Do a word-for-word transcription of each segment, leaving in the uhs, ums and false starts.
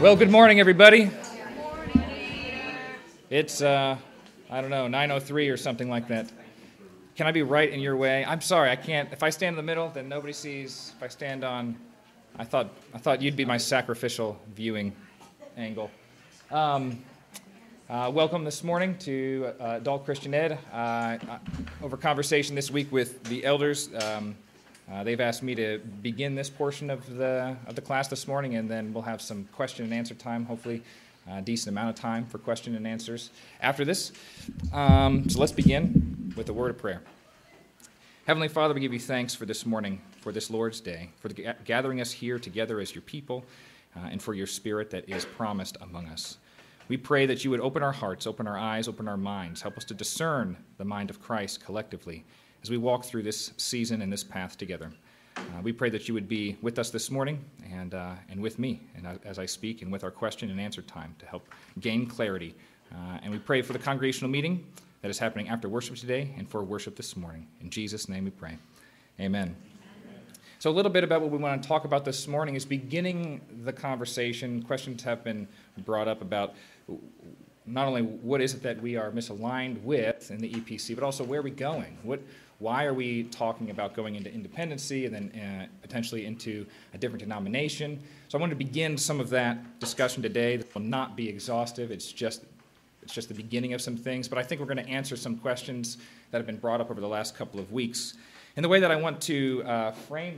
Well, good morning, everybody. Good morning. It's, uh, I don't know, nine oh three or something like that. Can I be right in your way? I'm sorry, I can't. If I stand in the middle, then nobody sees. If I stand on, I thought I thought you'd be my sacrificial viewing angle. Um, uh, welcome this morning to uh, Adult Christian Ed. Uh, over conversation this week with the elders, um, uh, they've asked me to begin this portion of the of the class this morning, and then we'll have some question and answer time, hopefully a decent amount of time for question and answers after this. Um, so let's begin with a word of prayer. Heavenly Father, we give you thanks for this morning, for this Lord's Day, for the, gathering us here together as your people, uh, and for your Spirit that is promised among us. We pray that you would open our hearts, open our eyes, open our minds, help us to discern the mind of Christ collectively as we walk through this season and this path together. Uh, we pray that you would be with us this morning and uh, and with me and uh, as I speak, and with our question and answer time to help gain clarity. Uh, and we pray for the congregational meeting that is happening after worship today and for worship this morning. In Jesus' name we pray. Amen. So a little bit about what we want to talk about this morning is beginning the conversation. Questions have been brought up about not only what is it that we are misaligned with in the E P C, but also where are we going? What, why are we talking about going into independency and then uh, potentially into a different denomination? So I wanted to begin some of that discussion today. That will not be exhaustive. It's just It's just the beginning of some things, but I think we're going to answer some questions that have been brought up over the last couple of weeks. And the way that I want to uh, frame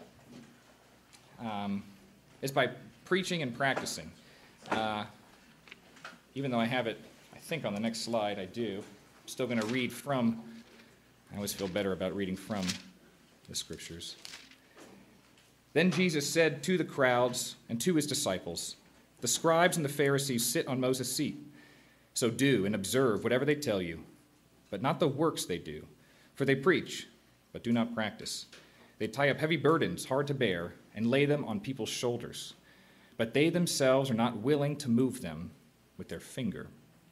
that um, is by preaching and practicing. Uh, even though I have it, I think on the next slide, I do. I'm still going to read from, I always feel better about reading from the Scriptures. Then Jesus said to the crowds and to his disciples, "The scribes and the Pharisees sit on Moses' seat. So do and observe whatever they tell you, but not the works they do. For they preach, but do not practice. They tie up heavy burdens, hard to bear, and lay them on people's shoulders. But they themselves are not willing to move them with their finger."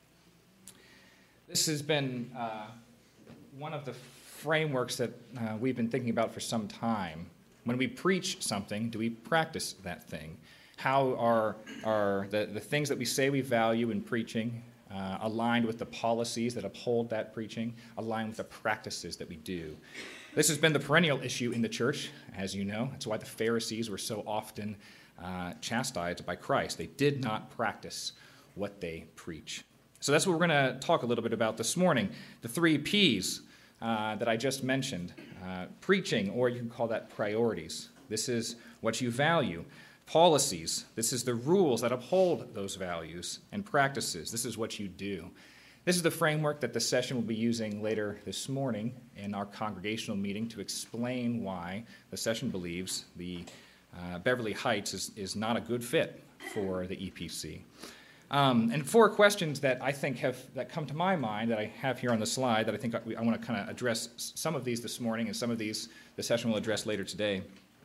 This has been uh, one of the frameworks that uh, we've been thinking about for some time. When we preach something, do we practice that thing? How are, are the, the things that we say we value in preaching Uh, aligned with the policies that uphold that preaching, aligned with the practices that we do? This has been the perennial issue in the church, as you know. That's why the Pharisees were so often uh, chastised by Christ. They did not practice what they preach. So that's what we're going to talk a little bit about this morning. The three P's uh, that I just mentioned. Uh, preaching, or you can call that priorities. This is what you value. Policies, this is the rules that uphold those values, and practices, this is what you do. This is the framework that the session will be using later this morning in our congregational meeting to explain why the session believes the uh, Beverly Heights is, is not a good fit for the E P C. Um, and four questions that I think have that come to my mind that I have here on the slide that I think I, I want to kind of address some of these this morning, and some of these the session will address later today.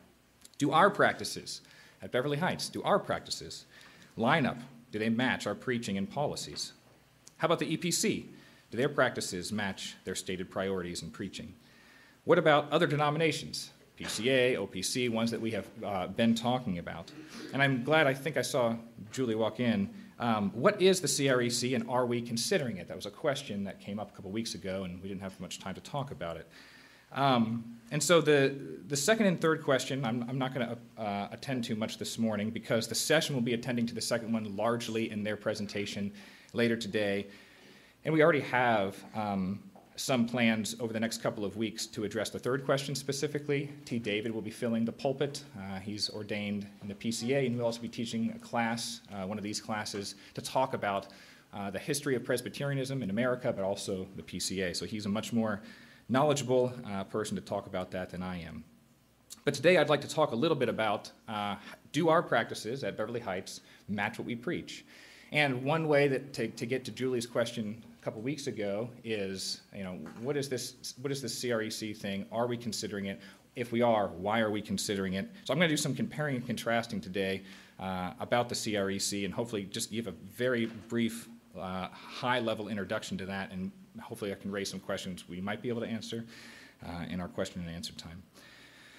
Do our practices at Beverly Heights, do our practices line up? Do they match our preaching and policies? How about the E P C? Do their practices match their stated priorities in preaching? What about other denominations? P C A, O P C, ones that we have uh, been talking about. And I'm glad, I think I saw Julie walk in. Um, what is the C R E C, and are we considering it? That was a question that came up a couple weeks ago, and we didn't have much time to talk about it. Um, and so the the second and third question, I'm, I'm not going to uh, attend to much this morning, because the session will be attending to the second one largely in their presentation later today. And we already have um, some plans over the next couple of weeks to address the third question specifically. T. David will be filling the pulpit. Uh, he's ordained in the P C A, and he'll also be teaching a class, uh, one of these classes, to talk about uh, the history of Presbyterianism in America, but also the P C A. So he's a much more knowledgeable uh, person to talk about that than I am. But today I'd like to talk a little bit about uh, do our practices at Beverly Heights match what we preach? And one way that to, to get to Julie's question a couple weeks ago is, you know, what is this? What is this C R E C thing? Are we considering it? If we are, why are we considering it? So I'm going to do some comparing and contrasting today uh, about the C R E C, and hopefully just give a very brief, uh, high-level introduction to that, and hopefully I can raise some questions we might be able to answer uh, in our question and answer time.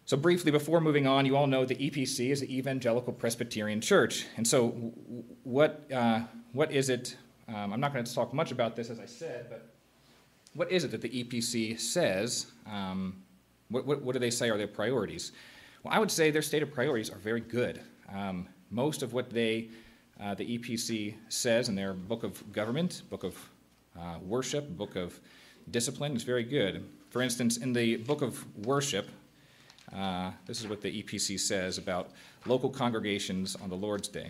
So briefly, before moving on, you all know the E P C is the Evangelical Presbyterian Church. And so what, uh, what is it? Um, I'm not going to talk much about this, as I said, but what is it that the E P C says? Um, what, what, what do they say are their priorities? Well, I would say their stated priorities are very good. Um, most of what they, uh, the E P C says in their book of government, book of uh, worship, book of discipline is very good. For instance, in the book of worship, Uh, this is what the E P C says about local congregations on the Lord's Day.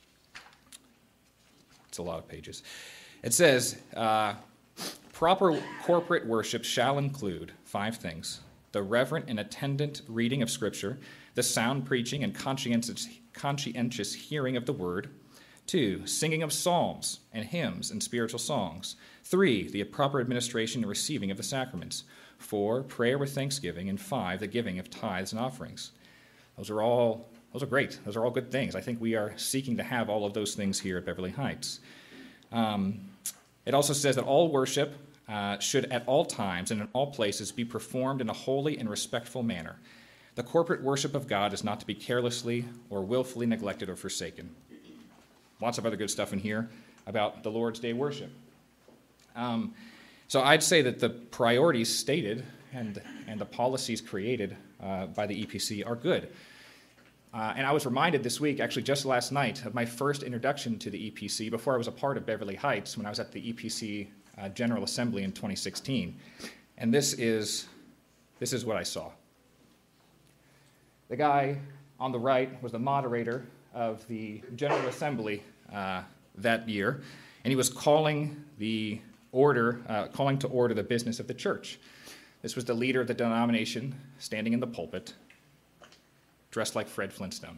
It's a lot of pages. It says, uh, proper corporate worship shall include five things: the reverent and attendant reading of Scripture, the sound preaching and conscientious, conscientious hearing of the Word. Two, singing of psalms and hymns and spiritual songs. Three, the proper administration and receiving of the sacraments. Four, prayer with thanksgiving. And five, the giving of tithes and offerings. Those are all, those are great. Those are all good things. I think we are seeking to have all of those things here at Beverly Heights. Um, it also says that all worship uh, should at all times and in all places be performed in a holy and respectful manner. The corporate worship of God is not to be carelessly or willfully neglected or forsaken. Lots of other good stuff in here about the Lord's Day worship. Um, So I'd say that the priorities stated and, and the policies created uh, by the E P C are good. Uh, and I was reminded this week, actually just last night, of my first introduction to the E P C before I was a part of Beverly Heights when I was at the E P C uh, General Assembly in twenty sixteen. And this is, this is what I saw. The guy on the right was the moderator of the General Assembly uh, that year, and he was calling the order, uh, calling to order the business of the church. This was the leader of the denomination standing in the pulpit, dressed like Fred Flintstone.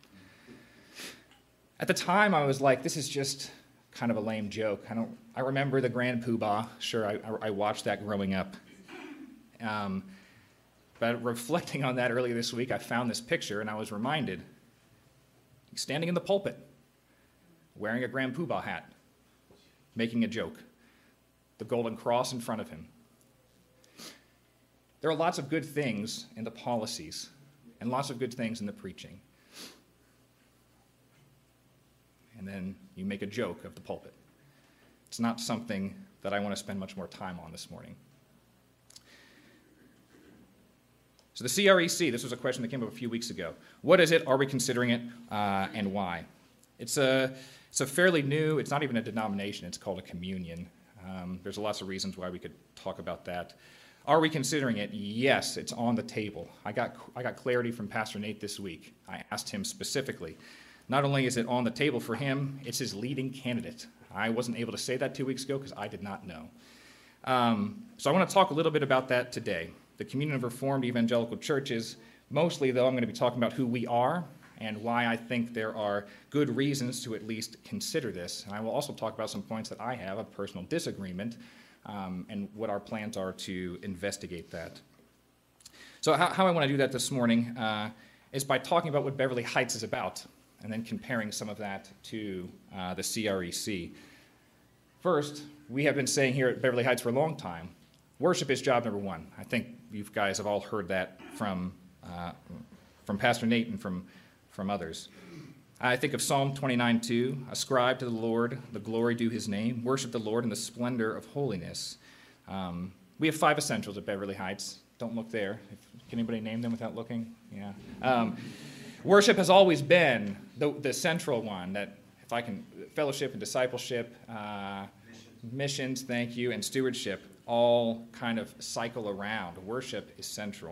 At the time, I was like, this is just kind of a lame joke. I don't. I remember the Grand Poobah. Sure, I, I watched that growing up. Um, but reflecting on that earlier this week, I found this picture, and I was reminded. He's standing in the pulpit, wearing a Grand Poobah hat, making a joke. The golden cross in front of him. There are lots of good things in the policies and lots of good things in the preaching. And then you make a joke of the pulpit. It's not something that I want to spend much more time on this morning. So the C R E C, this was a question that came up a few weeks ago. What is it? Are we considering it? Uh, and why? It's a, it's a fairly new, it's not even a denomination, it's called a communion. Um, there's lots of reasons why we could talk about that. Are we considering it? Yes, it's on the table. I got I got clarity from Pastor Nate this week. I asked him specifically. Not only is it on the table for him, it's his leading candidate. I wasn't able to say that two weeks ago because I did not know. Um, so I want to talk a little bit about that today. The Communion of Reformed Evangelical Churches. Mostly, though, I'm going to be talking about who we are and why I think there are good reasons to at least consider this. And I will also talk about some points that I have of personal disagreement um, and what our plans are to investigate that. So how, how I want to do that this morning uh, is by talking about what Beverly Heights is about and then comparing some of that to uh, the C R E C. First, we have been saying here at Beverly Heights for a long time, worship is job number one. I think you guys have all heard that from, uh, from Pastor Nate and from from others. I think of Psalm twenty-nine two, ascribe to the Lord the glory due his name, worship the Lord in the splendor of holiness. Um, we have five essentials at Beverly Heights. Don't look there. If, can anybody name them without looking? Yeah. Um, worship has always been the, the central one, that if I can, fellowship and discipleship, uh, missions. missions, thank you, and stewardship all kind of cycle around. Worship is central.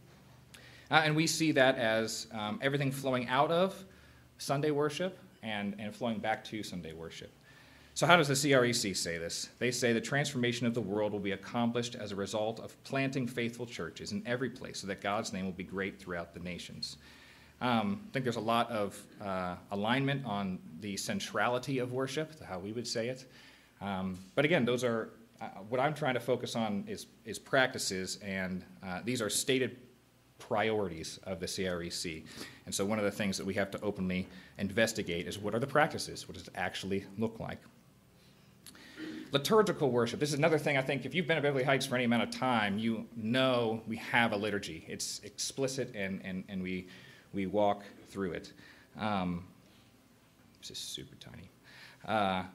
Uh, and we see that as um, everything flowing out of Sunday worship and, and flowing back to Sunday worship. So how does the C R E C say this? They say the transformation of the world will be accomplished as a result of planting faithful churches in every place so that God's name will be great throughout the nations. Um, I think there's a lot of uh, alignment on the centrality of worship, how we would say it. Um, but again, those are, uh, what I'm trying to focus on is, is practices, and uh, these are stated priorities of the C R E C. And so one of the things that we have to openly investigate is what are the practices? What does it actually look like? Liturgical worship. This is another thing I think if you've been at Beverly Heights for any amount of time, you know we have a liturgy. It's explicit, and, and, and we, we walk through it. Um, this is super tiny. Uh,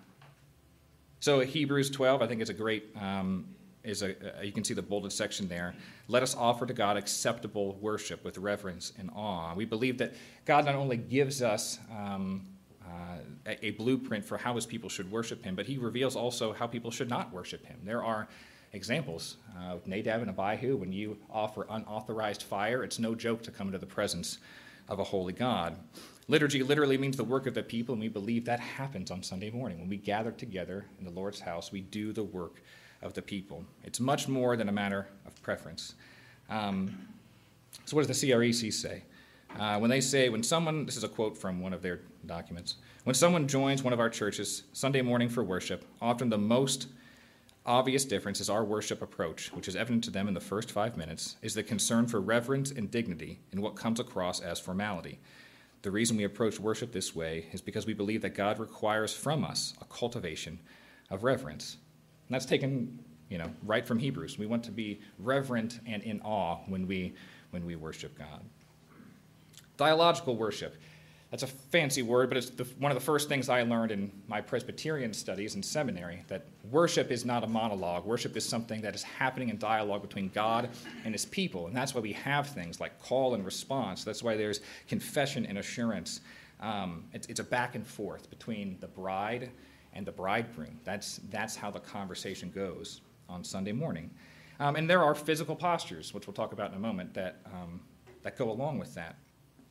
so Hebrews twelve, I think, is a great, um, is a, uh, you can see the bolded section there. Let us offer to God acceptable worship with reverence and awe. We believe that God not only gives us um, uh, a, a blueprint for how his people should worship him, but he reveals also how people should not worship him. There are examples uh, of Nadab and Abihu. When you offer unauthorized fire, it's no joke to come into the presence of a holy God. Liturgy literally means the work of the people, and we believe that happens on Sunday morning. When we gather together in the Lord's house, we do the work of the people. It's much more than a matter of preference. Um, so what does the C R E C say? Uh, when they say, when someone, this is a quote from one of their documents, when someone joins one of our churches Sunday morning for worship, often the most obvious difference is our worship approach, which is evident to them in the first five minutes, is the concern for reverence and dignity in what comes across as formality. The reason we approach worship this way is because we believe that God requires from us a cultivation of reverence. And that's taken, you know, right from Hebrews. We want to be reverent and in awe when we when we worship God. Dialogical worship. That's a fancy word, but it's the, one of the first things I learned in my Presbyterian studies in seminary, that worship is not a monologue. Worship is something that is happening in dialogue between God and his people, and that's why we have things like call and response. That's why there's confession and assurance. Um, it's, it's a back and forth between the bride and the bridegroom. That's, that's how the conversation goes on Sunday morning. Um, and there are physical postures, which we'll talk about in a moment, that, um, that go along with that.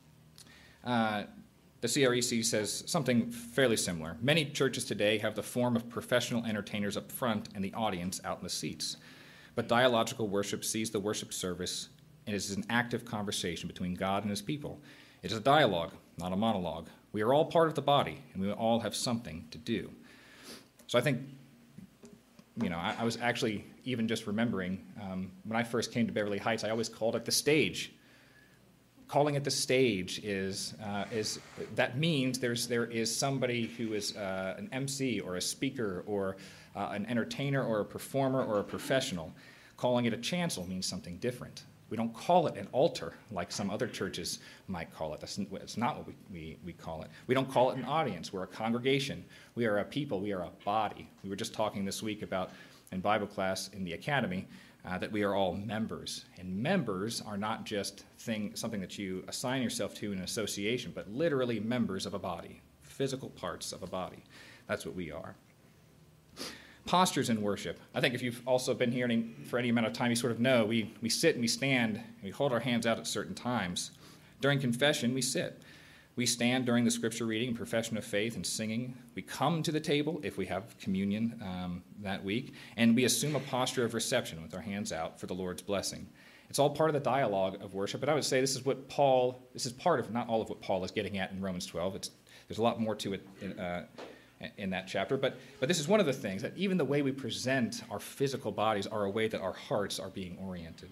Uh, The C R E C says something fairly similar. Many churches today have the form of professional entertainers up front and the audience out in the seats. But dialogical worship sees the worship service and is an active conversation between God and his people. It is a dialogue, not a monologue. We are all part of the body, and we all have something to do. So I think, you know, I, I was actually even just remembering um, when I first came to Beverly Heights, I always called it the stage. Calling it the stage is, uh, is that means there's, there is somebody who is uh, an M C or a speaker or uh, an entertainer or a performer or a professional. Calling it a chancel means something different. We don't call it an altar like some other churches might call it. That's, that's not what we, we, we call it. We don't call it an audience. We're a congregation. We are a people. We are a body. We were just talking this week about, in Bible class in the academy, Uh, that we are all members. And members are not just thing, something that you assign yourself to in an association, but literally members of a body, physical parts of a body. That's what we are. Postures in worship. I think if you've also been here any, for any amount of time, you sort of know we, we sit and we stand, and we hold our hands out at certain times. During confession, we sit. We stand during the scripture reading, profession of faith, and singing. We come to the table if we have communion um, that week, and we assume a posture of reception with our hands out for the Lord's blessing. It's all part of the dialogue of worship, but I would say this is what Paul, this is part of, not all of what Paul is getting at in Romans twelve. It's, there's a lot more to it in, uh, in that chapter, but, but this is one of the things, that even the way we present our physical bodies are a way that our hearts are being oriented.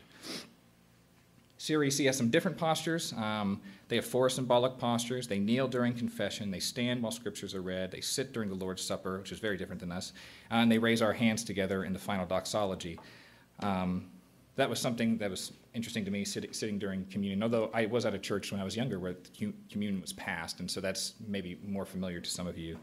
C R E C has some different postures. Um, they have four symbolic postures. They kneel during confession. They stand while scriptures are read. They sit during the Lord's Supper, which is very different than us. Uh, and they raise our hands together in the final doxology. Um, that was something that was interesting to me, sit, sitting during communion, although I was at a church when I was younger where communion was passed, and so that's maybe more familiar to some of you.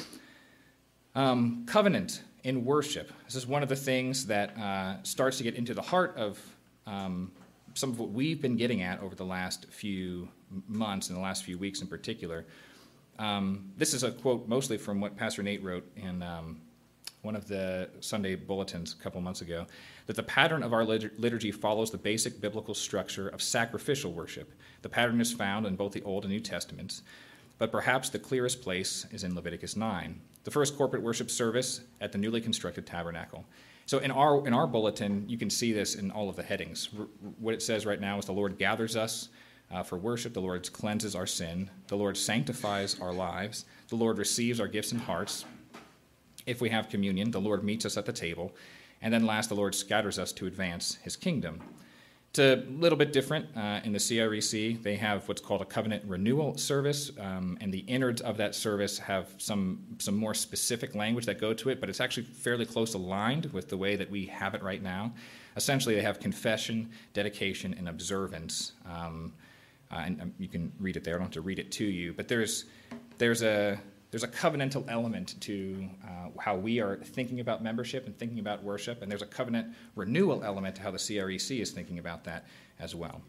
Um, covenant in worship. This is one of the things that uh, starts to get into the heart of um, some of what we've been getting at over the last few months and the last few weeks in particular. Um, this is a quote mostly from what Pastor Nate wrote in um, one of the Sunday bulletins a couple months ago, that the pattern of our liturgy follows the basic biblical structure of sacrificial worship. The pattern is found in both the Old and New Testaments, but perhaps the clearest place is in Leviticus nine, the first corporate worship service at the newly constructed tabernacle. So in our in our bulletin, you can see this in all of the headings. R- what it says right now is the Lord gathers us uh, for worship. The Lord cleanses our sin. The Lord sanctifies our lives. The Lord receives our gifts and hearts. If we have communion, the Lord meets us at the table. And then last, the Lord scatters us to advance his kingdom. It's a little bit different uh, in the C R E C. They have what's called a covenant renewal service, um, and the innards of that service have some some more specific language that go to it, but it's actually fairly close aligned with the way that we have it right now. Essentially, they have confession, dedication, and observance. Um, uh, and um, you can read it there. I don't have to read it to you, but there's there's a There's a covenantal element to uh, how we are thinking about membership and thinking about worship, and there's a covenant renewal element to how the C R E C is thinking about that as well.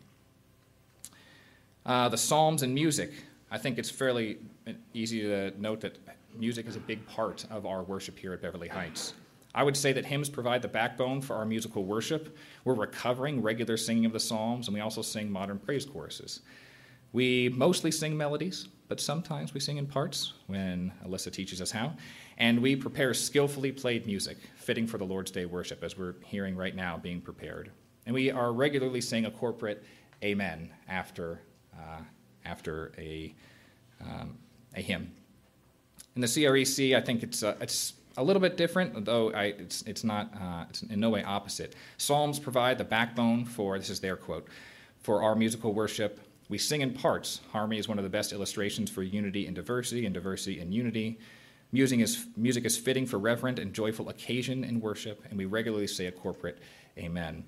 Uh, the Psalms and music. I think it's fairly easy to note that music is a big part of our worship here at Beverly Heights. I would say that hymns provide the backbone for our musical worship. We're recovering regular singing of the Psalms, and we also sing modern praise choruses. We mostly sing melodies, but sometimes we sing in parts when Alyssa teaches us how. And we prepare skillfully played music, fitting for the Lord's Day worship, as we're hearing right now being prepared. And we are regularly saying a corporate amen after uh, after a um, a hymn. In the C R E C, I think it's uh, it's a little bit different, though I, it's it's not uh, it's in no way opposite. Psalms provide the backbone for, this is their quote, for our musical worship. We sing in parts. Harmony is one of the best illustrations for unity and diversity, and diversity and unity. Music is, music is fitting for reverent and joyful occasion in worship, and we regularly say a corporate amen.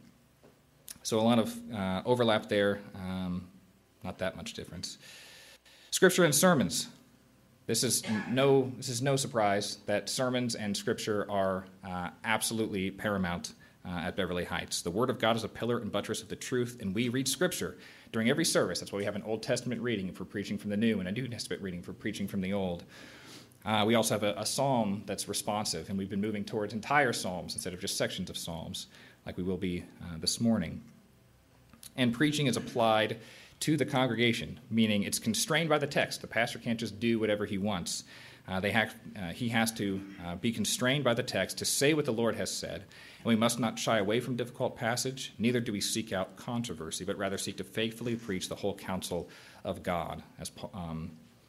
So a lot of uh, overlap there, um, not that much difference. Scripture and sermons. This is no, this is no surprise that sermons and Scripture are uh, absolutely paramount uh, at Beverly Heights. The Word of God is a pillar and buttress of the truth, and we read Scripture during every service. That's why we have an Old Testament reading for preaching from the New and a New Testament reading for preaching from the Old. Uh, we also have a, a psalm that's responsive, and we've been moving towards entire psalms instead of just sections of psalms, like we will be uh, this morning. And preaching is applied to the congregation, meaning it's constrained by the text. The pastor can't just do whatever he wants. Uh, they have, uh, he has to uh, be constrained by the text to say what the Lord has said, and we must not shy away from difficult passage, neither do we seek out controversy, but rather seek to faithfully preach the whole counsel of God. As um,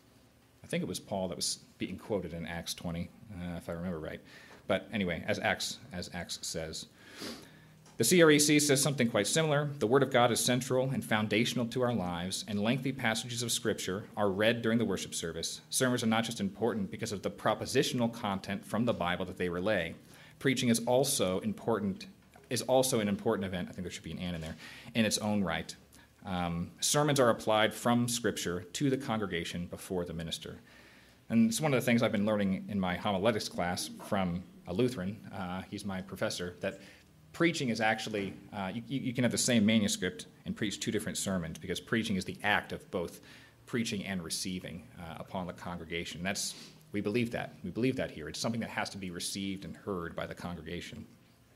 I think it was Paul that was being quoted in Acts twenty, uh, if I remember right. But anyway, as Acts, as Acts says. The C R E C says something quite similar. The Word of God is central and foundational to our lives, and lengthy passages of Scripture are read during the worship service. Sermons are not just important because of the propositional content from the Bible that they relay. Preaching is also important, is also an important event, I think there should be an and in there, in its own right. Um, sermons are applied from Scripture to the congregation before the minister. And it's one of the things I've been learning in my homiletics class from a Lutheran, uh, he's my professor, that preaching is actually, uh, you, you can have the same manuscript and preach two different sermons, because preaching is the act of both preaching and receiving uh, upon the congregation. That's, we believe that. We believe that here. It's something that has to be received and heard by the congregation.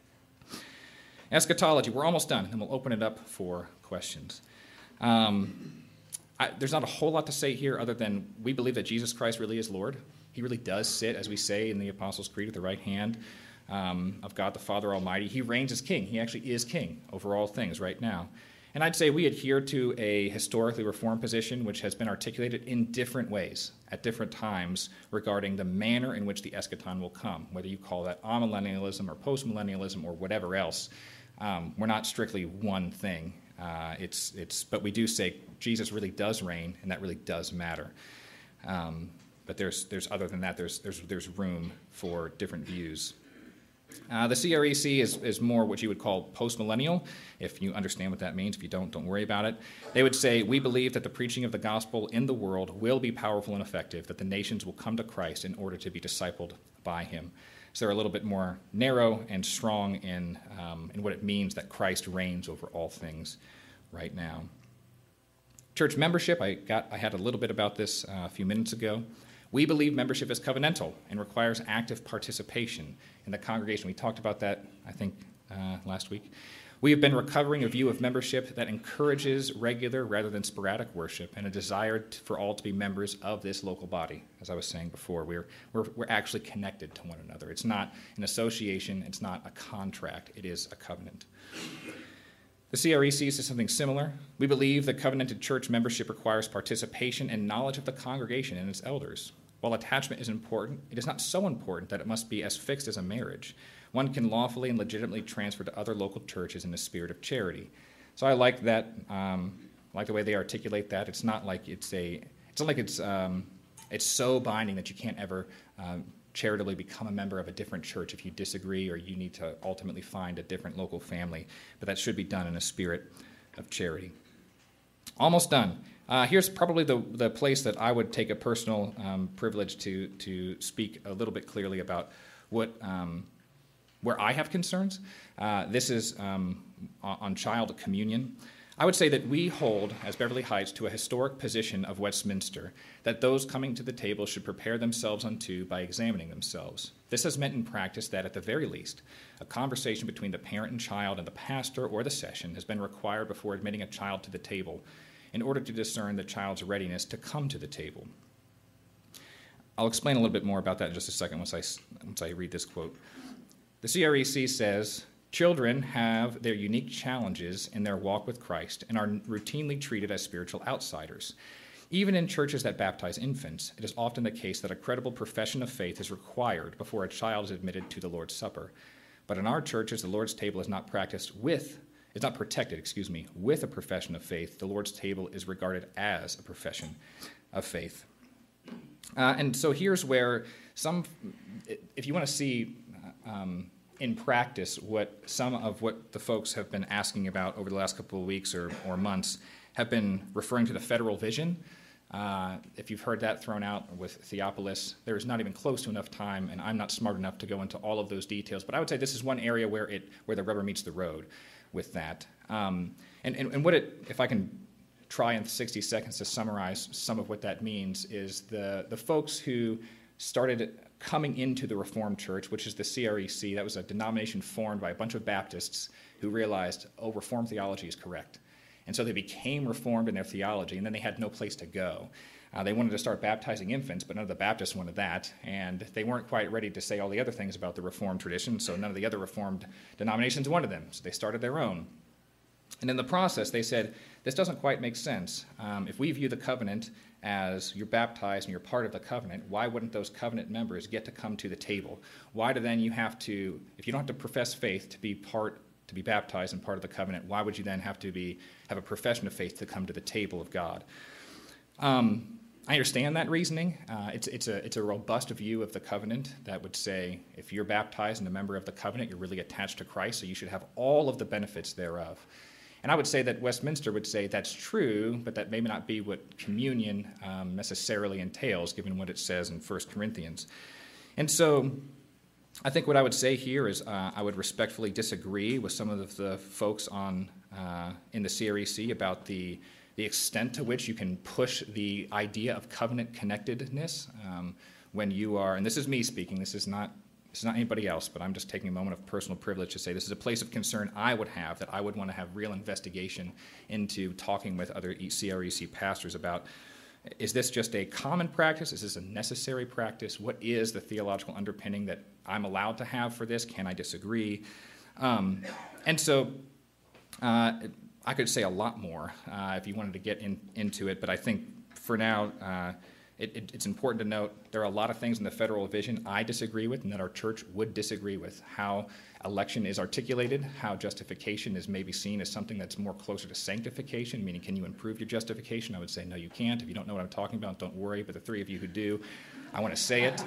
Eschatology, we're almost done, and we'll open it up for questions. Um, I, there's not a whole lot to say here other than we believe that Jesus Christ really is Lord. He really does sit, as we say in the Apostles' Creed, at the right hand Um, of God the Father Almighty. He reigns as king. He actually is king over all things right now. And I'd say we adhere to a historically reformed position which has been articulated in different ways at different times regarding the manner in which the eschaton will come, whether you call that amillennialism or postmillennialism or whatever else. Um, we're not strictly one thing. Uh, it's it's, but we do say Jesus really does reign, and that really does matter. Um, but there's there's other than that, there's there's there's room for different views. Uh, the C R E C is, is more what you would call postmillennial, if you understand what that means. If you don't, don't worry about it. They would say, we believe that the preaching of the gospel in the world will be powerful and effective, that the nations will come to Christ in order to be discipled by him. So they're a little bit more narrow and strong in, um, in what it means that Christ reigns over all things right now. Church membership, I got I had a little bit about this uh, a few minutes ago. We believe membership is covenantal and requires active participation in the congregation. We talked about that, I think, uh, last week. We have been recovering a view of membership that encourages regular rather than sporadic worship and a desire t- for all to be members of this local body. As I was saying before, we're, we're, we're actually connected to one another. It's not an association. It's not a contract. It is a covenant. The C R E C says something similar. We believe that covenanted church membership requires participation and knowledge of the congregation and its elders. While attachment is important, it is not so important that it must be as fixed as a marriage. One can lawfully and legitimately transfer to other local churches in the spirit of charity. So I like that. Um, I like the way they articulate that. It's not like it's a. It's not like it's. Um, it's so binding that you can't ever um, charitably become a member of a different church if you disagree or you need to ultimately find a different local family. But that should be done in a spirit of charity. Almost done. Uh, here's probably the, the place that I would take a personal um, privilege to to speak a little bit clearly about what um, where I have concerns. Uh, this is um, on child communion. I would say that we hold, as Beverly Heights, to a historic position of Westminster, that those coming to the table should prepare themselves unto by examining themselves. This has meant in practice that, at the very least, a conversation between the parent and child and the pastor or the session has been required before admitting a child to the table in order to discern the child's readiness to come to the table. I'll explain a little bit more about that in just a second once I, once I read this quote. The C R E C says, "Children have their unique challenges in their walk with Christ and are routinely treated as spiritual outsiders. Even in churches that baptize infants, it is often the case that a credible profession of faith is required before a child is admitted to the Lord's Supper. But in our churches, the Lord's table is not practiced with, is not protected, excuse me, with a profession of faith. The Lord's table is regarded as a profession of faith." Uh, and so here's where some, if you want to see um, in practice what some of what the folks have been asking about over the last couple of weeks or, or months have been referring to the federal vision. Uh, if you've heard that thrown out with Theopolis, there is not even close to enough time, and I'm not smart enough to go into all of those details, but I would say this is one area where it where the rubber meets the road with that. Um, and, and, and what it, if I can try in sixty seconds to summarize some of what that means, is the, the folks who started coming into the Reformed Church, which is the C R E C. That was a denomination formed by a bunch of Baptists who realized, oh, Reformed theology is correct. And so they became Reformed in their theology, and then they had no place to go. Uh, they wanted to start baptizing infants, but none of the Baptists wanted that, and they weren't quite ready to say all the other things about the Reformed tradition, so none of the other Reformed denominations wanted them, so they started their own. And in the process, they said, this doesn't quite make sense. Um, if we view the covenant as you're baptized and you're part of the covenant, why wouldn't those covenant members get to come to the table? Why do then you have to, if you don't have to profess faith to be part, to be baptized and part of the covenant, why would you then have to be have a profession of faith to come to the table of God? Um, I understand that reasoning. Uh, it's it's a it's a robust view of the covenant that would say if you're baptized and a member of the covenant, you're really attached to Christ, so you should have all of the benefits thereof. And I would say that Westminster would say that's true, but that may not be what communion um, necessarily entails, given what it says in First Corinthians. And so I think what I would say here is uh, I would respectfully disagree with some of the folks on uh, in the C R E C about the, the extent to which you can push the idea of covenant connectedness um, when you are, and this is me speaking, this is not This is not anybody else, but I'm just taking a moment of personal privilege to say this is a place of concern I would have, that I would want to have real investigation into talking with other C R E C pastors about, is this just a common practice? Is this a necessary practice? What is the theological underpinning that I'm allowed to have for this? Can I disagree? Um, and so uh, I could say a lot more uh, if you wanted to get in, into it, but I think for now, uh, It, it, it's important to note there are a lot of things in the federal vision I disagree with and that our church would disagree with. How election is articulated, how justification is maybe seen as something that's more closer to sanctification, meaning can you improve your justification? I would say no, you can't. If you don't know what I'm talking about, don't worry, but the three of you who do, I want to say it.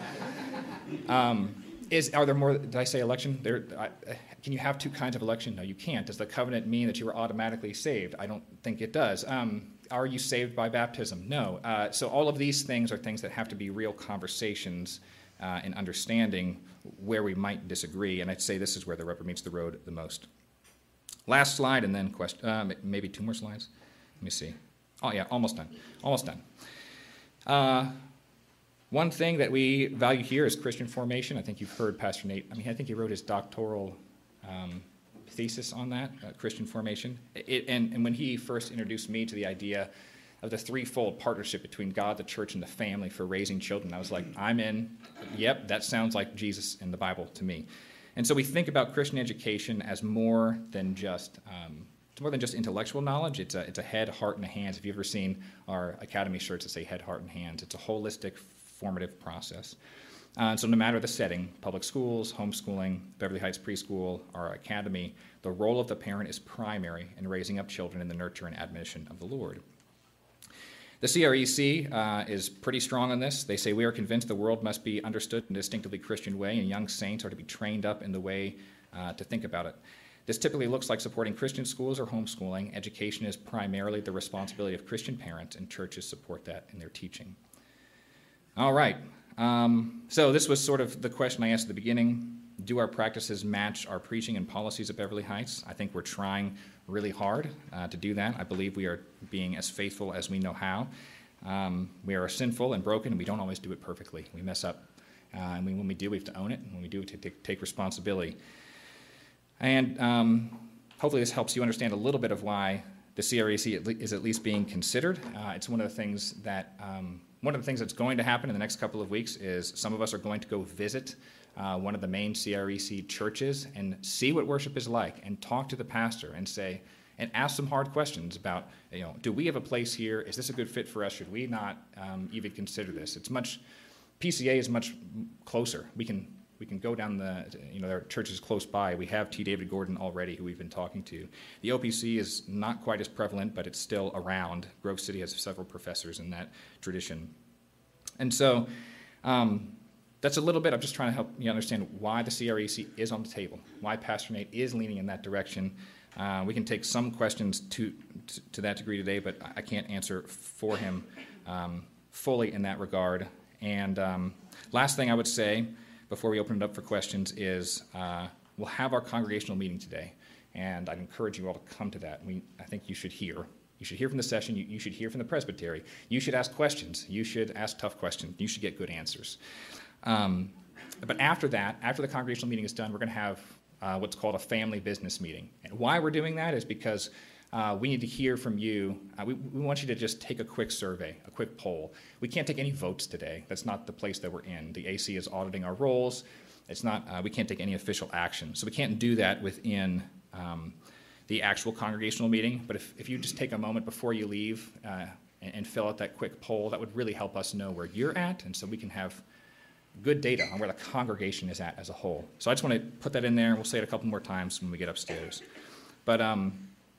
Um, is, are there more, did I say election? There, I, can you have two kinds of election? No, you can't. Does the covenant mean that you are automatically saved? I don't think it does. Um, Are you saved by baptism? No. Uh, so all of these things are things that have to be real conversations uh, in understanding where we might disagree, and I'd say this is where the rubber meets the road the most. Last slide, and then question, uh, maybe two more slides. Let me see. Oh, yeah, almost done. Almost done. Uh, one thing that we value here is Christian formation. I think you've heard Pastor Nate. I mean, I think he wrote his doctoral um, thesis on that, uh, Christian formation. It, and, and when he first introduced me to the idea of the threefold partnership between God, the church, and the family for raising children, I was like, I'm in. Yep, that sounds like Jesus in the Bible to me. And so we think about Christian education as more than just um, it's more than just intellectual knowledge. It's a, it's a head, heart, and a hands. If you've ever seen our academy shirts that say head, heart, and hands, it's a holistic, formative process. Uh, so no matter the setting, public schools, homeschooling, Beverly Heights preschool, or academy, the role of the parent is primary in raising up children in the nurture and admonition of the Lord. The C R E C uh, is pretty strong on this. They say, we are convinced the world must be understood in a distinctively Christian way, and young saints are to be trained up in the way uh, to think about it. This typically looks like supporting Christian schools or homeschooling. Education is primarily the responsibility of Christian parents, and churches support that in their teaching. All right. Um, so this was sort of the question I asked at the beginning. Do our practices match our preaching and policies at Beverly Heights? I think we're trying really hard uh, to do that. I believe we are being as faithful as we know how. Um, we are sinful and broken, and we don't always do it perfectly. We mess up. Uh, and we, when we do, we have to own it. And when we do, we have to take, take responsibility. And um, hopefully this helps you understand a little bit of why the C R E C is at least being considered. Uh, it's one of the things that um, one of the things that's going to happen in the next couple of weeks is some of us are going to go visit uh, one of the main C R E C churches and see what worship is like, and talk to the pastor and say and ask some hard questions about, you know, do we have a place here? Is this a good fit for us? Should we not um, even consider this? It's much P C A is much closer. We can. We can go down the, you know, there are churches close by. We have T. David Gordon already, who we've been talking to. The O P C is not quite as prevalent, but it's still around. Grove City has several professors in that tradition. And so um, that's a little bit, I'm just trying to help you understand why the C R E C is on the table, why Pastor Nate is leaning in that direction. Uh, we can take some questions to, to, to that degree today, but I can't answer for him um, fully in that regard. And um, last thing I would say, before we open it up for questions, is uh, we'll have our congregational meeting today, and I'd encourage you all to come to that. We, I think you should hear. You should hear from the session. You, you should hear from the presbytery. You should ask questions. You should ask tough questions. You should get good answers. Um, but after that, after the congregational meeting is done, we're going to have uh, what's called a family business meeting. And why we're doing that is because Uh, we need to hear from you. Uh, we, we want you to just take a quick survey, a quick poll. We can't take any votes today. That's not the place that we're in. The A C is auditing our roles. It's not. Uh, we can't take any official action. So we can't do that within um, the actual congregational meeting. But if, if you just take a moment before you leave uh, and, and fill out that quick poll, that would really help us know where you're at, and so we can have good data on where the congregation is at as a whole. So I just want to put that in there, and we'll say it a couple more times when we get upstairs. But um,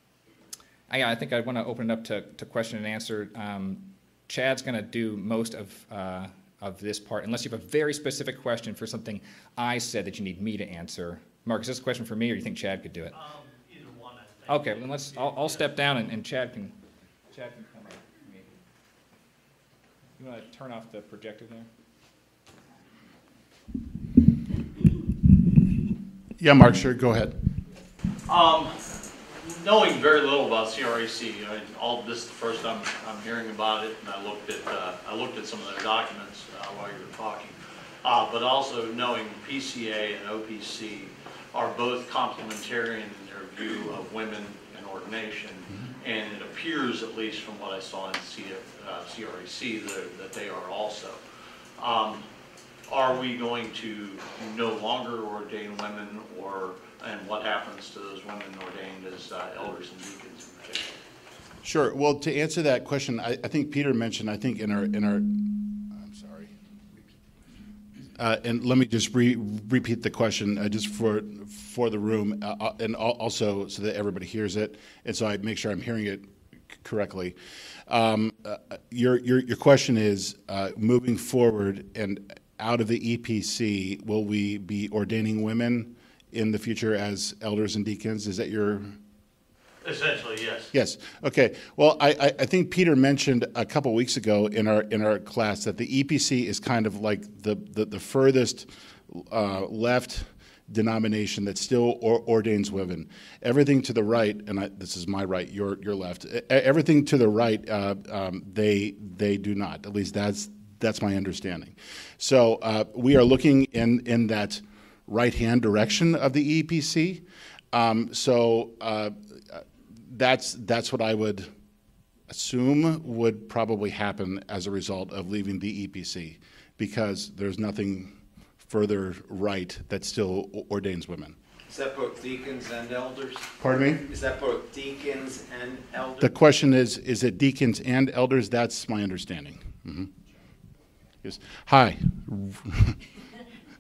I, I think I want to open it up to, to question and answer. Um, Chad's going to do most of uh, of this part, unless you have a very specific question for something I said that you need me to answer. Mark, is this a question for me, or do you think Chad could do it? Um, either one, I think. Okay, then let's. I'll, I'll step down, and, and Chad can. Chad can come up to me. You want to turn off the projector there? Yeah, Mark, sure. Go ahead. Um, knowing very little about C R A C, I mean, all this is the first time I'm hearing about it, and I looked at uh, I looked at some of their documents uh, while you were talking. Uh, but also knowing P C A and O P C are both complementarian in their view of women in ordination, mm-hmm. and it appears, at least from what I saw in C, uh, C R A C, that, that they are also. Um, are we going to no longer ordain women, or and what happens to those women ordained as uh, elders and deacons in particular? Sure. Well, to answer that question, I, I think Peter mentioned, I think in our, in our, I'm sorry. Uh, and let me just re- repeat the question uh, just for for the room, uh, and also so that everybody hears it, and so I make sure I'm hearing it c- correctly. Um, uh, your, your, your question is, uh, moving forward and out of the E P C, will we be ordaining women in the future as elders and deacons? Is that your... Essentially, yes. Yes. Okay. Well, I, I think Peter mentioned a couple weeks ago in our in our class that the E P C is kind of like the the, the furthest uh, left denomination that still or, ordains women. Everything to the right, and I, this is my right, your your left. Everything to the right, uh, um, they they do not. At least that's that's my understanding. So uh, we are looking in in that right-hand direction of the E P C. Um, so uh, that's that's what I would assume would probably happen as a result of leaving the E P C, because there's nothing further right that still ordains women. Is that both deacons and elders? Pardon me? Is that both deacons and elders? The question is, is it deacons and elders? That's my understanding. Mm-hmm. Yes. Hi.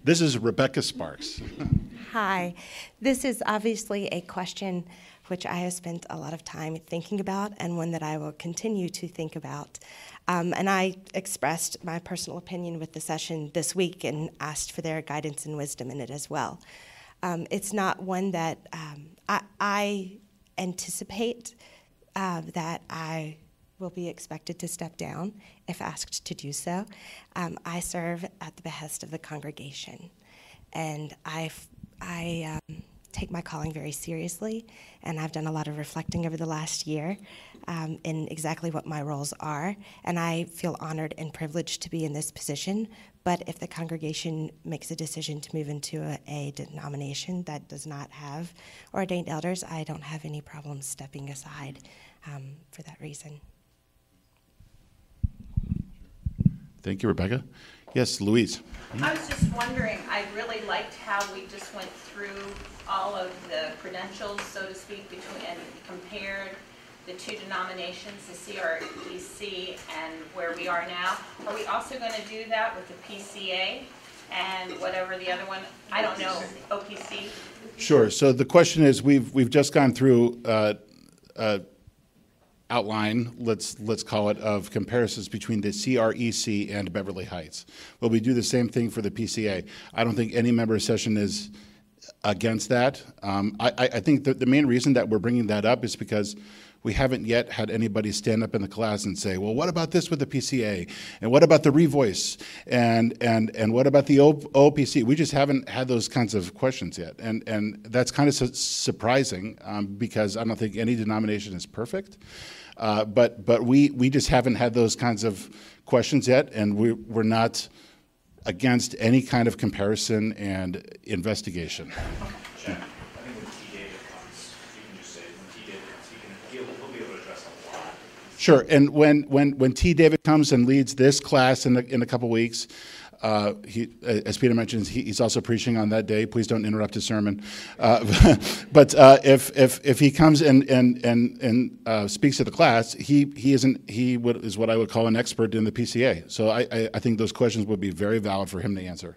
This is Rebecca Sparks. Hi. This is obviously a question which I have spent a lot of time thinking about and one that I will continue to think about. Um, and I expressed my personal opinion with the session this week and asked for their guidance and wisdom in it as well. Um, it's not one that um, I, I anticipate uh, that I will be expected to step down if asked to do so. Um, I serve at the behest of the congregation, and I, I um, take my calling very seriously, and I've done a lot of reflecting over the last year um, in exactly what my roles are, and I feel honored and privileged to be in this position. But if the congregation makes a decision to move into a, a denomination that does not have ordained elders, I don't have any problem stepping aside um, for that reason. Thank you, Rebecca. Yes, Louise. I was just wondering, I really liked how we just went through all of the credentials, so to speak, between and compared the two denominations, the C R E C and where we are now. Are we also going to do that with the P C A and whatever the other one, I don't know, O P C? Sure. So the question is, we've we've just gone through uh, uh, outline, let's let's call it, of comparisons between the C R E C and Beverly Heights. Well, we do the same thing for the P C A. I don't think any member session is against that. Um, I, I think that the main reason that we're bringing that up is because we haven't yet had anybody stand up in the class and say, well, what about this with the P C A? And what about the revoice? And and and what about the O P C? We just haven't had those kinds of questions yet. And and that's kind of su surprising um, because I don't think any denomination is perfect. Uh, but but we, we just haven't had those kinds of questions yet, and we, we're not against any kind of comparison and investigation. Check. I think when T. David comes, you can just say, when T. David comes, he can, he'll, he'll be able to address a lot. Sure, and when, when, when T. David comes and leads this class in, the, in a couple weeks, uh, he, as Peter mentions, he, he's also preaching on that day. Please don't interrupt his sermon. Uh, but uh, if, if, if he comes and, and, and, and uh, speaks to the class, he, he, isn't, he would, is what I would call an expert in the P C A. So I, I, I think those questions would be very valid for him to answer.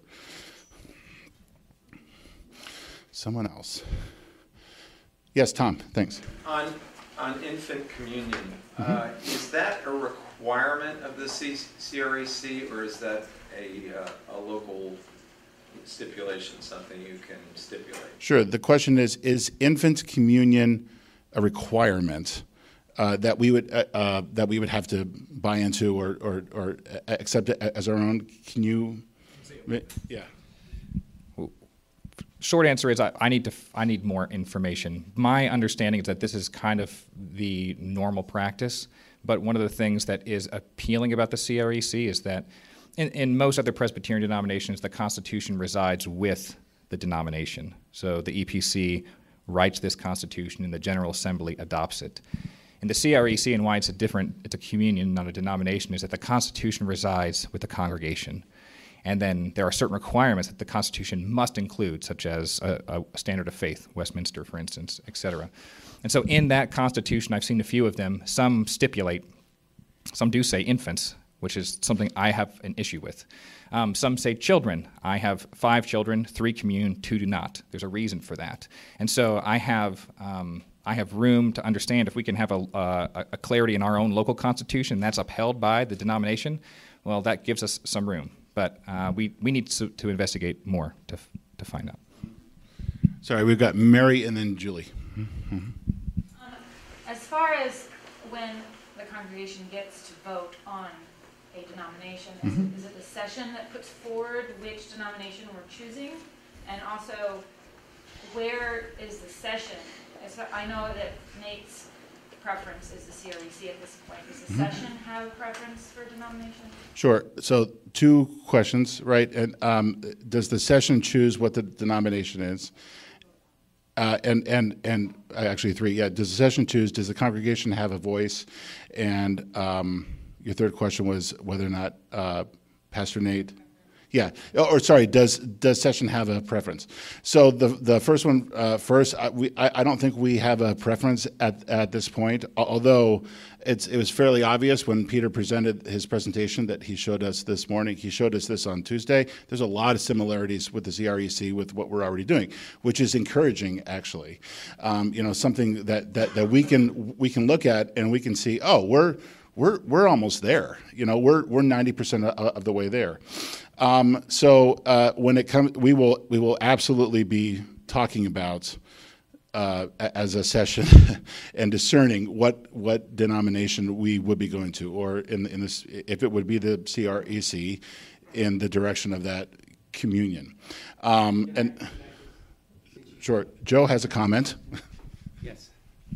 Someone else. Yes, Tom, thanks. On, on infant communion, uh, is that a requirement of the C R E C, or is that a, uh, a local stipulation, something you can stipulate? Sure. The question is, is infant communion a requirement uh, that we would uh, uh, that we would have to buy into or, or, or accept it as our own? Can you? Yeah. Short answer is I, I need to f- I need more information. My understanding is that this is kind of the normal practice, but one of the things that is appealing about the C R E C is that in, in most other Presbyterian denominations, the Constitution resides with the denomination. So the E P C writes this Constitution and the General Assembly adopts it. In the C R E C, and why it's a different, it's a communion, not a denomination, is that the Constitution resides with the congregation. And then there are certain requirements that the Constitution must include, such as a, a standard of faith, Westminster, for instance, et cetera. And so in that Constitution, I've seen a few of them. Some stipulate, some do say infants, which is something I have an issue with. Um, some say children. I have five children, three commune, two do not. There's a reason for that. And so I have um, I have room to understand if we can have a, a, a clarity in our own local constitution that's upheld by the denomination, well, that gives us some room. But uh, we, we need to, to investigate more to, to find out. Sorry, we've got Mary and then Julie. Mm-hmm. Um, as far as when the congregation gets to vote on a denomination, is, mm-hmm. it, is it the session that puts forward which denomination we're choosing? And also, where is the session? As I know that Nate's preference is the C R E C at this point. Does the mm-hmm. session have a preference for denomination? Sure. So two questions, right? And um, does the session choose what the denomination is? Uh, and and and actually three. Yeah. Does the session choose? Does the congregation have a voice? And um, your third question was whether or not uh, Pastor Nate. Yeah, or, or sorry, does does session have a preference? So the the first one uh, first, I, we, I, I don't think we have a preference at, at this point, al- although it's it was fairly obvious when Peter presented his presentation that he showed us this morning. He showed us this on Tuesday. There's a lot of similarities with the C R E C with what we're already doing, which is encouraging, actually. Um, you know, something that, that, that we can we can look at and we can see, oh, we're we're we're almost there. You know, we're we're ninety percent of, of the way there. Um, so uh, when it comes, we will we will absolutely be talking about uh, a- as a session and discerning what what denomination we would be going to, or in in this, if it would be the C R E C, in the direction of that communion. Um, and sure, Joe has a comment. Yes.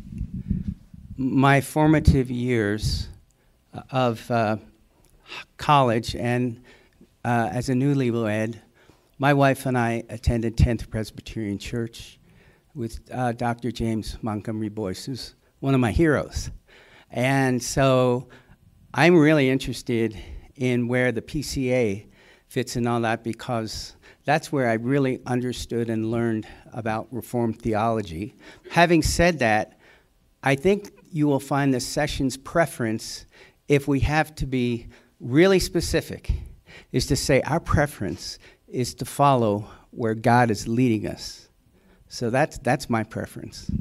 My formative years of uh, college and uh, as a newlywed, my wife and I attended tenth Presbyterian Church with uh, Doctor James Montgomery Boyce, who's one of my heroes. And so I'm really interested in where the P C A fits in all that, because that's where I really understood and learned about Reformed theology. Having said that, I think you will find the session's preference, if we have to be really specific, is to say our preference is to follow where God is leading us. So that's that's my preference.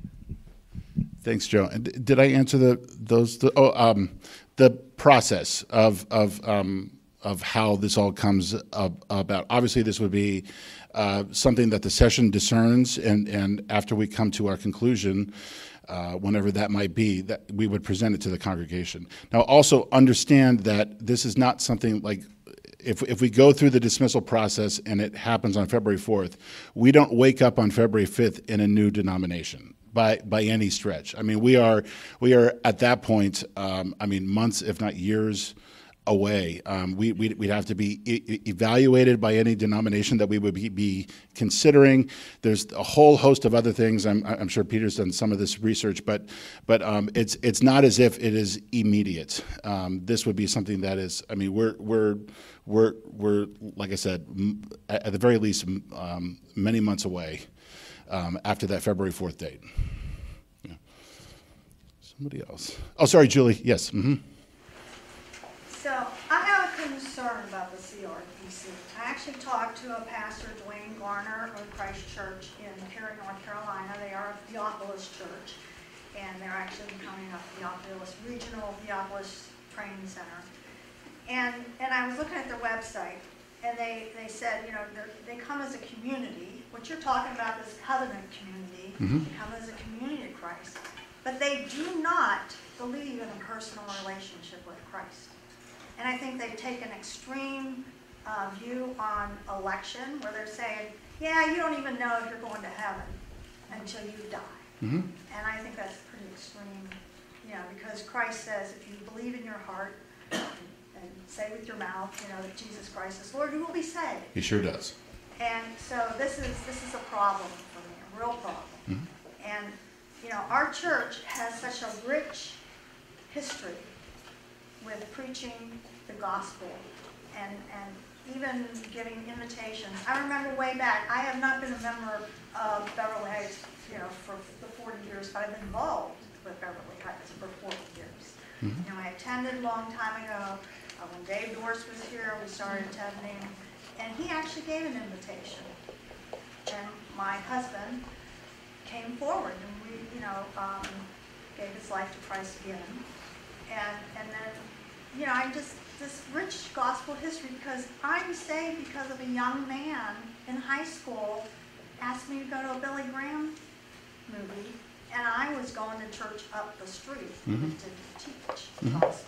Thanks, Joe. And d- did I answer the those? The, oh, um, the process of of um, of how this all comes ab- about. Obviously, this would be uh, something that the session discerns, and and after we come to our conclusion, uh, whenever that might be, that we would present it to the congregation. Now, also understand that this is not something like. If, if we go through the dismissal process and it happens on February fourth, we don't wake up on February fifth in a new denomination by by any stretch. I mean, we are we are at that point. Um, I mean, months, if not years, away. Um, we we'd, we'd have to be e- evaluated by any denomination that we would be, be considering. There's a whole host of other things. I'm I'm sure Peter's done some of this research, but but um, it's it's not as if it is immediate. Um, this would be something that is. I mean, we're we're. We're, we're, like I said, m- at at the very least, m- um, many months away um, after that February fourth date. Yeah. Somebody else. Oh, sorry, Julie. Yes. Mm-hmm. So I have a concern about the C R E C. I actually talked to a pastor, Dwayne Garner of Christ Church in Perry, North Carolina. They are a Theophilus church, and they're actually becoming a Theophilus Regional Theophilus Training Center. And and I was looking at their website, and they, they said, you know, they come as a community. What you're talking about is covenant community. Mm-hmm. They come as a community of Christ. But they do not believe in a personal relationship with Christ. And I think they take an extreme uh, view on election, where they're saying, yeah, you don't even know if you're going to heaven until you die. Mm-hmm. And I think that's pretty extreme, you know, because Christ says if you believe in your heart, and say with your mouth, you know, that Jesus Christ is Lord, you will be saved. He sure does. And so this is this is a problem for me, a real problem. Mm-hmm. And you know, our church has such a rich history with preaching the gospel and and even giving invitations. I remember way back. I have not been a member of Beverly Heights, you know, for the forty years, but I've been involved with Beverly Heights for forty years. Mm-hmm. You know, I attended a long time ago. Uh, when Dave Dorse was here, we started attending, and he actually gave an invitation. And my husband came forward, and we, you know, um, gave his life to Christ again. And and then, you know, I just this rich gospel history, because I'm saved because of a young man in high school asked me to go to a Billy Graham movie, and I was going to church up the street Mhm. to teach the Mhm. gospel.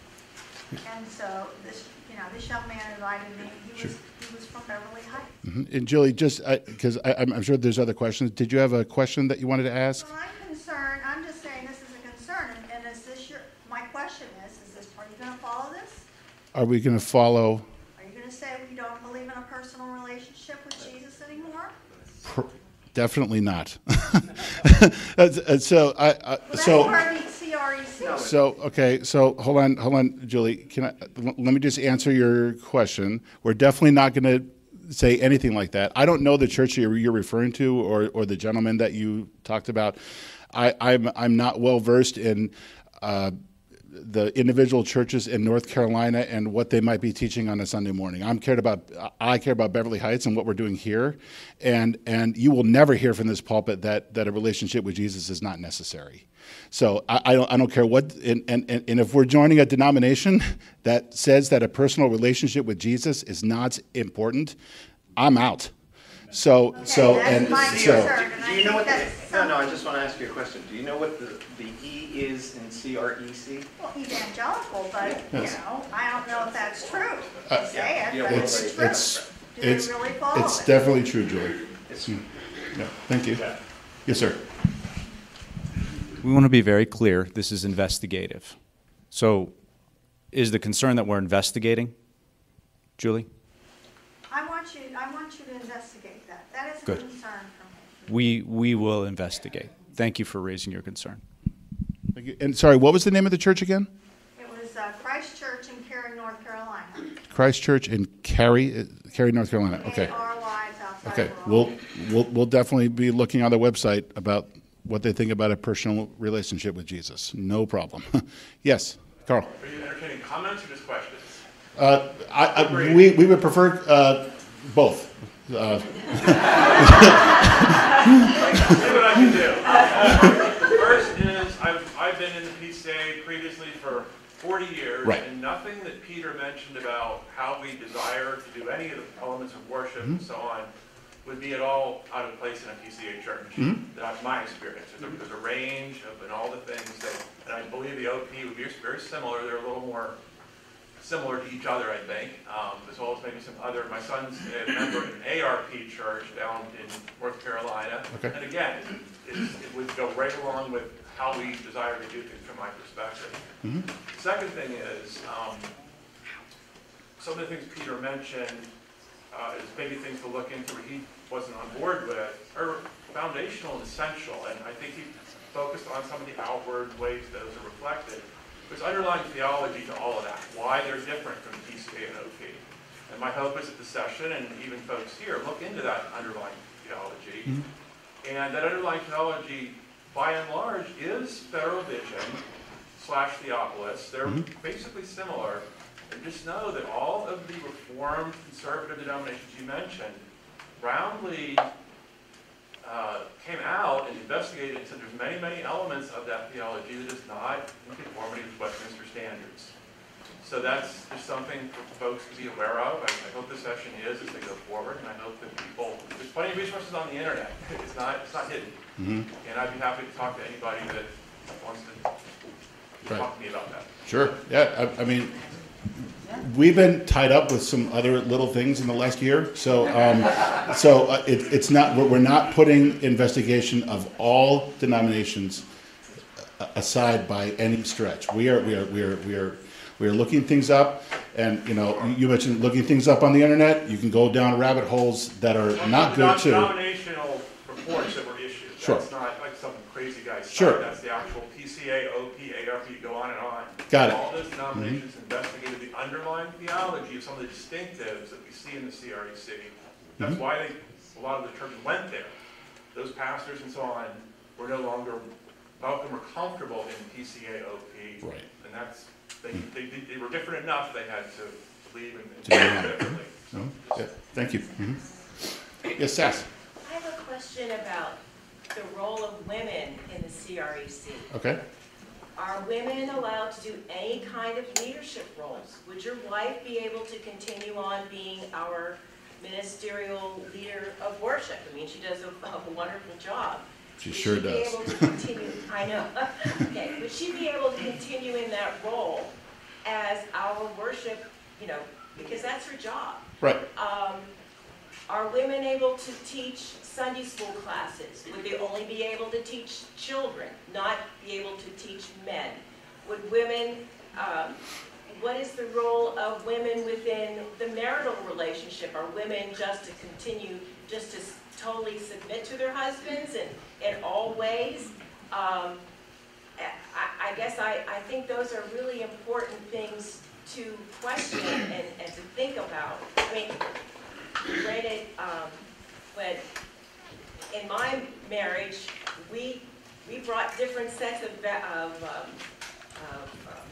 And so this, you know, this young man invited me. He Sure. was he was from Beverly Heights. Mm-hmm. And Julie, just because I'm, I'm sure there's other questions. Did you have a question that you wanted to ask? Well, I'm concerned. I'm just saying this is a concern, and, and is this your? My question is: Is this? Are you going to follow this? Are we going to follow? Are you going to say we don't believe in a personal relationship with Jesus anymore? Pr- Definitely not. That's- uh, so, I, I, Well, that's so where the C R E C No, So, okay, so hold on, hold on, Julie. Can I, l- let me just answer your question. We're definitely not going to say anything like that. I don't know the church you're, you're referring to or, or the gentleman that you talked about. I, I'm, I'm not well versed in uh, the individual churches in North Carolina and what they might be teaching on a Sunday morning. I'm cared about. I care about Beverly Heights and what we're doing here, and and you will never hear from this pulpit that that a relationship with Jesus is not necessary. So I, I don't I don't care what. And, and and if we're joining a denomination that says that a personal relationship with Jesus is not important, I'm out. So Okay, so that's and my so. concern, and I Do you know think what that's the, no, no, I something- just want to ask you a question. Do you know what the, the E is in C R E C? Well, evangelical, but, you Yes. know, I don't know if that's true. Uh, They say it, yeah, but well, it's It's true. it's Do they it's really follow it's it? definitely true, Julie. It's, Yeah, thank you. Yes, sir. We want to be very clear, this is investigative. So is the concern that we're investigating, Julie? I want you, I want you to investigate that. That is a Good. concern for me. We, we will investigate. Thank you for raising your concern. Thank you. And sorry, what was the name of the church again? It was uh, Christ Church in Cary, North Carolina. Christ Church in Cary, uh, Cary, North Carolina. Okay. A R Y is outside Okay. of We'll, we'll, we'll definitely be looking on their website about what they think about a personal relationship with Jesus. No problem. Yes, Carl. Are you entertaining comments or just questions? Uh, I, I, we, we would prefer uh, both. Uh, See what I can do. Uh, First is, I've, I've been in the P C A previously for forty years. Right. And nothing that Peter mentioned about how we desire to do any of the elements of worship and so on would be at all out of place in a P C A church. That's my experience. There's a, there's a range of, and all the things that, and I believe the O P would be very similar. They're a little more similar to each other, I think, um, as well as maybe some other. My son's a member of an A R P church down in North Carolina. Okay. And again, it's, it would go right along with how we desire to do things from my perspective. Mhm. Second thing is, um, some of the things Peter mentioned uh, is maybe things to look into that he wasn't on board with are foundational and essential, and I think he focused on some of the outward ways those are reflected. There's underlying theology to all of that, why they're different from P C A and O P. And my hope is that the session, and even folks here, look into that underlying theology. Mm-hmm. And that underlying theology, by and large, is Federal Vision slash Theopolis. They're mm-hmm. basically similar. And just know that all of the Reformed conservative denominations you mentioned roundly uh, came out and investigated and said there's many, many elements of that theology that is not in conformity with Westminster standards. So that's just something for folks to be aware of. I, I hope this session is as they go forward, and I hope that people, there's plenty of resources on the internet. It's not, it's not hidden. Mm-hmm. And I'd be happy to talk to anybody that wants to Right. talk to me about that. Sure. Yeah. I, I mean, we've been tied up with some other little things in the last year, so um, so uh, it, it's not we're we're not putting investigation of all denominations aside by any stretch. We are we are we are we are we are looking things up, and you know you mentioned looking things up on the internet. You can go down rabbit holes that are Well, not the good too. denominational reports that were issued. Sure. That's not like some crazy guy said. Sure. That's the actual P C A, O P, A R P, go on and on. Got it. All those denominations investigated the underlying theology of some of the distinctives that we see in the C R E C. That's Mhm. why they, a lot of the churches went there. Those pastors and so on were no longer welcome or comfortable in P C A, O P. Right. And that's, they, they, they were different enough, they had to leave and, and To be do on. it differently. So, Yeah. Thank you. Mhm. Yes, Sass. I have a question about the role of women in the C R E C. Okay. Are women allowed to do any kind of leadership roles? Would your wife be able to continue on being our ministerial leader of worship? I mean, she does a, a wonderful job. She Would sure she does. be able to continue, I know. Okay, would she be able to continue in that role as our worship, you know, because that's her job. Right. Um, are women able to teach Sunday school classes? Would they only be able to teach children, not be able to teach men? Would women, um, what is the role of women within the marital relationship? Are women just to continue, just to totally submit to their husbands in, in all ways? Um, I, I I guess I, I think those are really important things to question and, and to think about. I mean, granted, um, when in my marriage, we we brought different sets of, of, um, of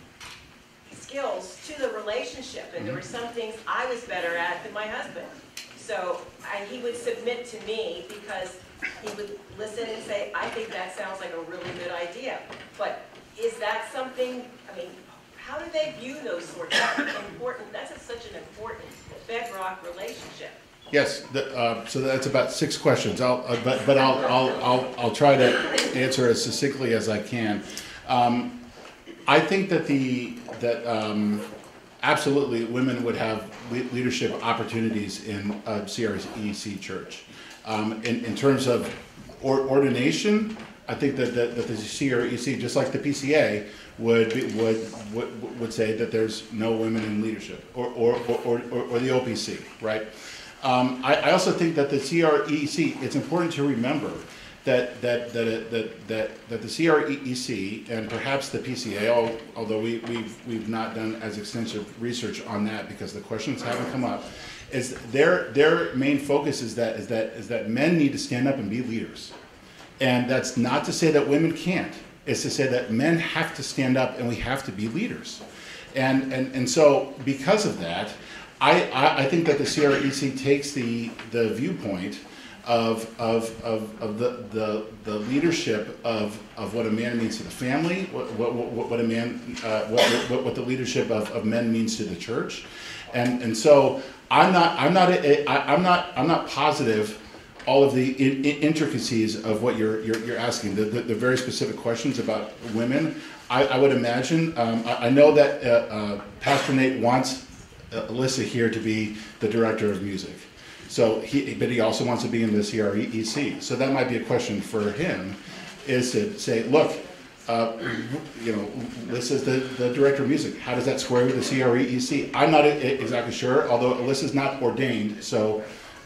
um, skills to the relationship, and there were some things I was better at than my husband. So I, he would submit to me because he would listen and say, I think that sounds like a really good idea. But is that something, I mean, how do they view those sorts of important, that's a, such an important bedrock relationship. Yes, the, uh, so that's about six questions. I'll, uh, but but I'll, I'll I'll I'll try to answer as succinctly as I can. Um, I think that the that um, absolutely women would have le leadership opportunities in a C R E C church. Um, in in terms of or, ordination, I think that, that that the C R E C, just like the P C A, would be, would would would say that there's no women in leadership, or or or or, or the O P C, right? Um, I, I also think that the C R E C, it's important to remember that that that that that, that the C R E C and perhaps the P C A, although we, we've we've not done as extensive research on that because the questions haven't come up, is their their main focus is that is that is that men need to stand up and be leaders, and that's not to say that women can't. It's to say that men have to stand up and we have to be leaders, and and and so because of that. I, I, I think that the C R E C takes the, the viewpoint of, of, of, of the, the, the leadership of, of what a man means to the family, what, what, what, what a man, uh, what, what, what the leadership of, of men means to the church, and and so I'm not I'm not a, I, I'm not I'm not positive all of the in, in intricacies of what you're you're, you're asking, the, the, the very specific questions about women. I, I would imagine um, I, I know that uh, uh, Pastor Nate wants Uh, Alyssa here to be the director of music. So he, but he also wants to be in the C R E C. So that might be a question for him, is to say, look, uh, you know, Alyssa's the, the director of music. How does that square with the C R E C? I'm not exactly sure, although Alyssa's not ordained, so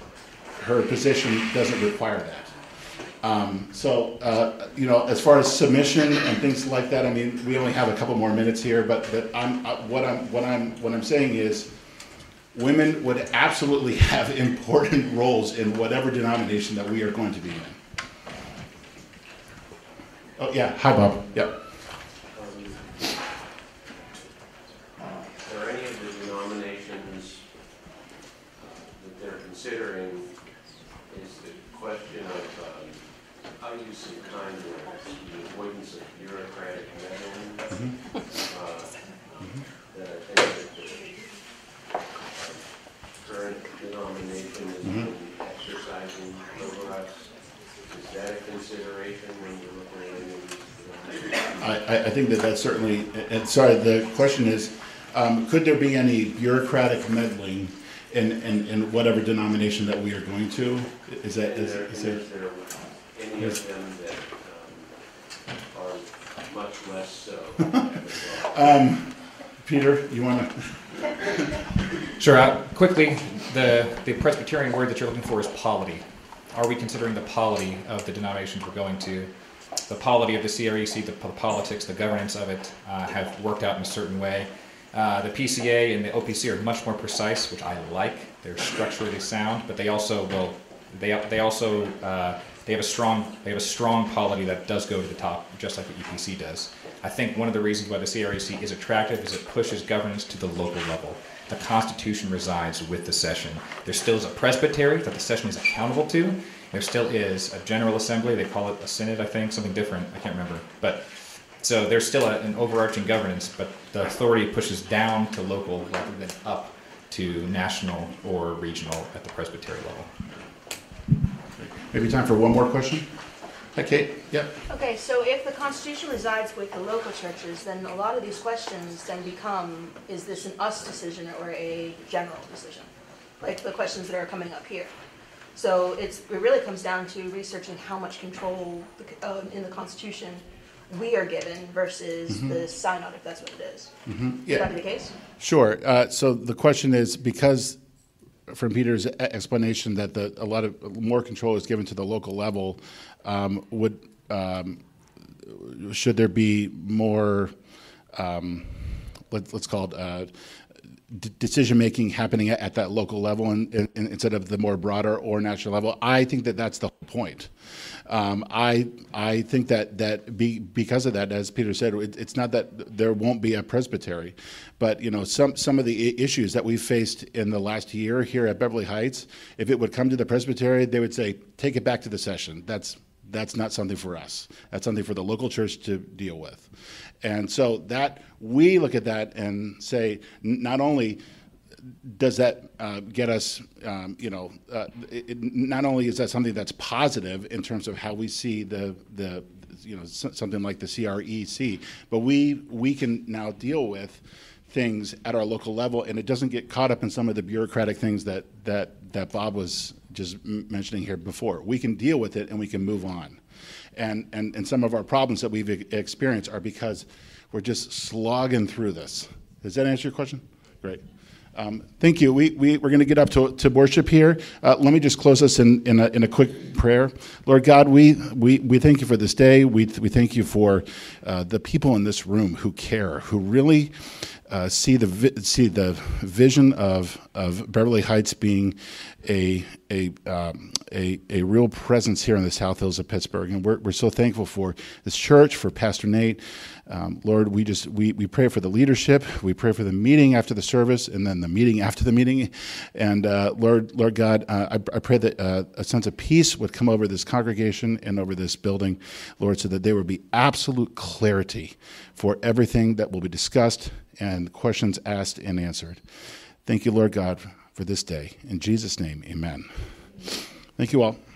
her position doesn't require that. Um, so, uh, you know, as far as submission and things like that, I mean, we only have a couple more minutes here, but, but I'm, uh, what I'm, what I'm, what I'm saying is women would absolutely have important roles in whatever denomination that we are going to be in. Oh, yeah. Hi, Bob. Yep. Um, are any of the denominations uh, that they're considering is the question of um, I'll use some kind words, the avoidance of bureaucratic meddling, Mm-hmm. uh, mm-hmm. that I think that the uh, current denomination has mm-hmm. been exercising over us. Is that a consideration when you're looking at any of these denominations? I, I think that that's certainly, and sorry, the question is, um, could there be any bureaucratic meddling in, in, in whatever denomination that we are going to? Is that, is, there, is there, is there any of them that um, are much less so? um, Peter, you want to? Sure. Uh, quickly, the, the Presbyterian word that you're looking for is polity. Are we considering the polity of the denominations we're going to? The polity of the C R E C, the politics, the governance of it uh, have worked out in a certain way. Uh, the P C A and the O P C are much more precise, which I like. They're structurally sound, but they also will. They they also uh, they have a strong they have a strong polity that does go to the top, just like the E P C does. I think one of the reasons why the C R E C is attractive is it pushes governance to the local level. The Constitution resides with the session. There still is a presbytery that the session is accountable to. There still is a General Assembly. They call it a synod, I think, something different. I can't remember. But so there's still a, an overarching governance, but the authority pushes down to local rather than up to national or regional at the presbytery level. Maybe time for one more question? Hi, Kate. Yep. Okay, so if the Constitution resides with the local churches, then a lot of these questions then become, is this an us decision or a general decision? Like the questions that are coming up here. So it's, it really comes down to researching how much control um, in the Constitution we are given versus mm-hmm. the synod, if that's what it is. Mm-hmm. Yeah. Would that be the case? Sure. Uh, so the question is, because from Peter's explanation that the, a lot of more control is given to the local level, um, would um, should there be more, um, let, let's call it, uh, d- decision-making happening at, at that local level and, and, and instead of the more broader or national level? I think that that's the whole point. Um, I I think that that be, because of that, as Peter said, it, it's not that there won't be a presbytery, but you know some some of the I- issues that we've faced in the last year here at Beverly Heights, if it would come to the presbytery, they would say, take it back to the session. That's that's not something for us. That's something for the local church to deal with. And so that we look at that and say, n- not only does that uh, get us, um, you know, uh, it, it, not only is that something that's positive in terms of how we see the, the you know, s- something like the C R E C, but we we can now deal with things at our local level, and it doesn't get caught up in some of the bureaucratic things that that that Bob was just m- mentioning here before. We can deal with it and we can move on. And and and some of our problems that we've e- experienced are because we're just slogging through this. Does that answer your question? Great. Um, thank you. We, we, we're going to get up to, to worship here. Uh, let me just close us in, in, a, in a quick prayer. Lord God, we, we, we thank you for this day. We, we thank you for uh, the people in this room who care, who really uh, see the vi- see the vision of, of Beverly Heights being a a, um, a a real presence here in the South Hills of Pittsburgh. And we're, we're so thankful for this church, for Pastor Nate. Um, Lord, we just we, we pray for the leadership. We pray for the meeting after the service, and then the meeting after the meeting. And uh, Lord, Lord God, uh, I, I pray that uh, a sense of peace would come over this congregation and over this building, Lord, so that there would be absolute clarity for everything that will be discussed and questions asked and answered. Thank you, Lord God, for this day. In Jesus' name, amen. Thank you all.